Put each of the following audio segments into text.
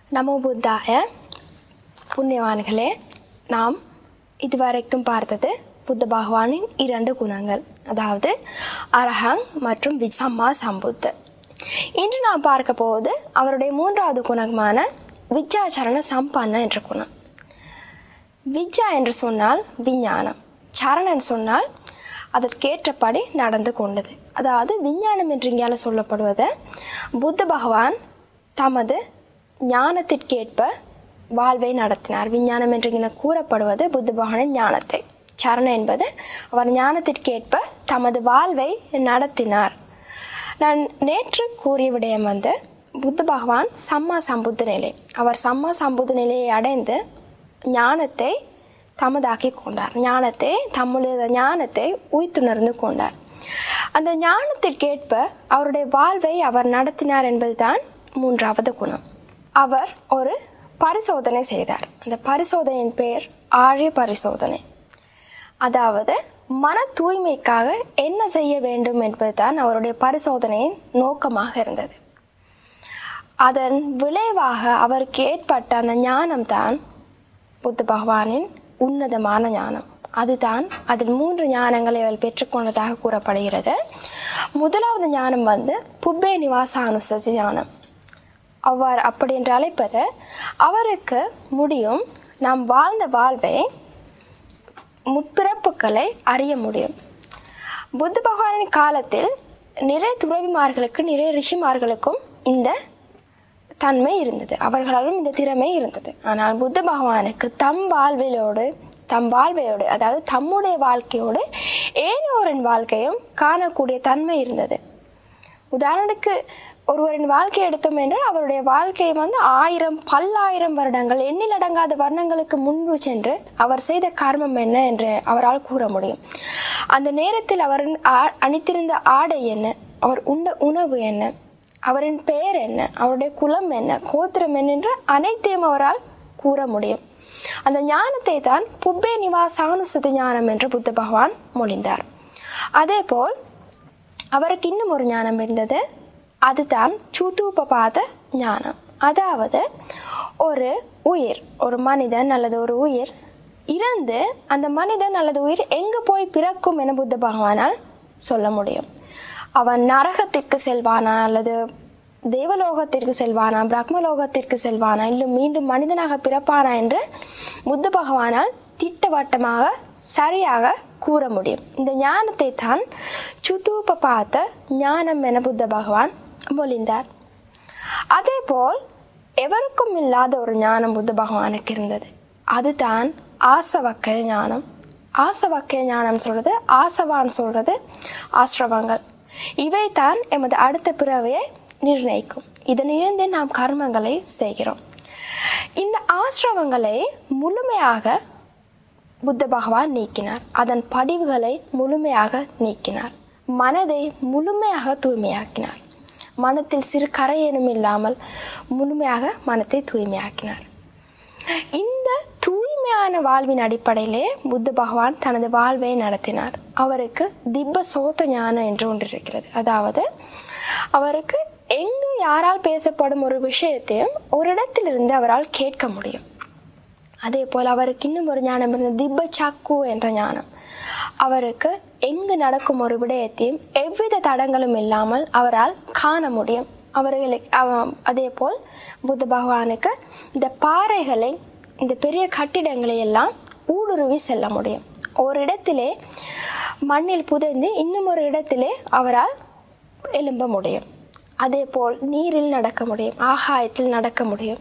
நமோ புத்தாய. புண்ணியவான்களே, நாம் இதுவரைக்கும் பார்த்தது புத்த பகவானின் 2 குணங்கள், அதாவது அரஹங் மற்றும் சம்மா சம்புத்த. இன்று நாம் பார்க்க போவது அவருடைய 3வது குணமான விஜயாச்சரண சம்பன்ன என்ற குணம். விஜயா என்று சொன்னால் விஞ்ஞானம், சரணன் சொன்னால் அதற்கேற்றபடி நடந்து கொண்டது. அதாவது விஞ்ஞானம் என்று இங்கால சொல்லப்படுவது புத்த பகவான் தமது ஞானத்திற்கேற்ப வாழ்வை நடத்தினார். விஞ்ஞானம் என்று கூறப்படுவது புத்த பகவானின் ஞானத்தை. சரணம் என்பது அவர் ஞானத்திற்கேற்ப தமது வாழ்வை நடத்தினார். நான் நேற்று கூறிய விடயம் புத்த பகவான் சம்மா சம்புத்த நிலை. அவர் சம்மா சம்புத்த நிலையை அடைந்து ஞானத்தை தமதாக்கி கொண்டார். தம்முடைய ஞானத்தை உய்த்துணர்ந்து கொண்டார். அந்த ஞானத்திற்கேற்ப அவருடைய வாழ்வை அவர் நடத்தினார் என்பதுதான் 3வது குணம். அவர் ஒரு பரிசோதனை செய்தார். அந்த பரிசோதனையின் பெயர் ஆழி பரிசோதனை. அதாவது மன தூய்மைக்காக என்ன செய்ய வேண்டும் என்பதுதான் அவருடைய பரிசோதனையின் நோக்கமாக இருந்தது. அதன் விளைவாக அவருக்கு ஏற்பட்ட அந்த ஞானம்தான் புத்த பகவானின் உன்னதமான ஞானம். அதுதான் அதில் 3 ஞானங்களை அவர் பெற்றுக்கொண்டதாக கூறப்படுகிறது. முதலாவது ஞானம் புப்பே நிவாசானுசதி ஞானம். அவர் அப்படி என்று அழைப்பது, அவருக்கு முடியும் நாம் வாழ்ந்த வாழ்வை முற்பிறப்புகளை அறிய முடியும். புத்த பகவானின் காலத்தில் நிறைய துறவிமார்களுக்கு, நிறைய ரிஷிமார்களுக்கும் இந்த தன்மை இருந்தது, அவர்களாலும் இந்த திறமை இருந்தது. ஆனால் புத்த பகவானுக்கு தம் வாழ்வையோடு அதாவது தம்முடைய வாழ்க்கையோடு ஏனையோரின் வாழ்க்கையும் காணக்கூடிய தன்மை இருந்தது. உதாரணத்துக்கு ஒருவரின் வாழ்க்கையை எடுத்தோம் என்றால் அவருடைய வாழ்க்கையை 1000 பல்லாயிரம் வருடங்கள், எண்ணிலடங்காத வருடங்களுக்கு முன்பு சென்று அவர் செய்த கர்மம் என்ன என்று அவரால் கூற முடியும். அந்த நேரத்தில் அவர் அணித்திருந்த ஆடை என்ன, அவர் உண்ட உணவு என்ன, அவரின் பெயர் என்ன, அவருடைய குலம் என்ன, கோத்திரம் என்ன என்று அனைத்தையும் அவரால் கூற முடியும். அந்த ஞானத்தை தான் புப்பே நிவாசானுசதி ஞானம் என்று புத்த பகவான் மொழிந்தார். அதே போல் அவருக்கு இன்னும் ஒரு ஞானம் இருந்தது, அதுதான் சூதூபபாத ஞானம். அதாவது ஒரு உயிர், ஒரு மனிதன் அல்லது ஒரு உயிர் இறந்து அந்த மனிதன் அல்லது உயிர் எங்கு போய் பிறக்கும் என புத்த பகவானால் சொல்ல முடியும். அவன் நரகத்திற்கு செல்வானா அல்லது தேவலோகத்திற்கு செல்வானா, பிரம்மலோகத்திற்கு செல்வானா, இல்லை மீண்டும் மனிதனாக பிறப்பானா என்று புத்த பகவானால் திட்டவட்டமாக சரியாக கூற முடியும். இந்த ஞானத்தை தான் சுதூபபாத ஞானம் என புத்த பகவான் மொழிந்தார். அதே போல் எவருக்கும் இல்லாத ஒரு ஞானம் புத்த பகவானுக்கு இருந்தது, அதுதான் ஆசவக்கய ஞானம். ஆசவக்கய ஞானம் சொல்றது, ஆசவான் சொல்றது ஆசிரவங்கள். இவை தான் எமது அடுத்த பிறவையை நிர்ணயிக்கும். இதனிலிருந்து நாம் கர்மங்களை செய்கிறோம். இந்த ஆசிரவங்களை முழுமையாக புத்த பகவான் நீக்கினார். அதன் படிவுகளை முழுமையாக நீக்கினார். மனதை முழுமையாக தூய்மையாக்கினார். மனத்தில் சிறு கரையேனும் இல்லாமல் முழுமையாக மனத்தை தூய்மையாக்கினார். இந்த தூய்மையான வாழ்வின் அடிப்படையிலே புத்த பகவான் தனது வாழ்வை நடத்தினார். அவருக்கு திப்ப சோத ஞானம் என்று ஒன்று இருக்கிறது. அதாவது அவருக்கு எங்கு யாரால் பேசப்படும் ஒரு விஷயத்தையும் ஒரு இடத்திலிருந்து அவரால் கேட்க முடியும். அதே போல் அவருக்கு இன்னும் ஒரு ஞானம் இருந்தது, திப்ப சக்கு என்ற ஞானம். அவருக்கு எங்கு நடக்கும் ஒரு விடயத்தையும் எவ்வித தடங்களும் இல்லாமல் அவரால் காண முடியும். அதே போல் புத்த பகவானுக்கு இந்த பாறைகளை, இந்த பெரிய கட்டிடங்களை எல்லாம் ஊடுருவி செல்ல முடியும். ஒரு இடத்திலே மண்ணில் புதைந்து இன்னும் ஒரு இடத்திலே அவரால் எழும்ப முடியும். அதே போல் நீரில் நடக்க முடியும், ஆகாயத்தில் நடக்க முடியும்.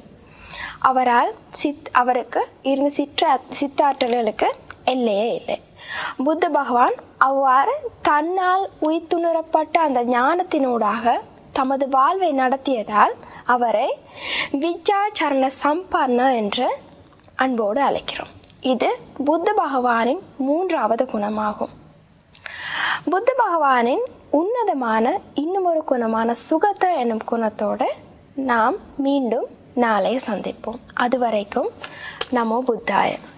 அவருக்கு இருந்த சித்தாற்றல்களுக்கு எல்லையே இல்லை. புத்த பகவான் அவ்வாறு தன்னால் உய்த்துணரப்பட்ட அந்த ஞானத்தினூடாக தமது வாழ்வை நடத்தியதால் அவரை விஜயாச்சரண சம்பன்ன என்று அன்போடு அழைக்கிறோம். இது புத்த பகவானின் 3வது குணமாகும். புத்த பகவானின் உன்னதமான இன்னும் ஒரு குணமான சுகத என்னும் குணத்தோடு நாம் மீண்டும் நாளை சந்திப்போம். அதுவரைக்கும் நமோ புத்தாய.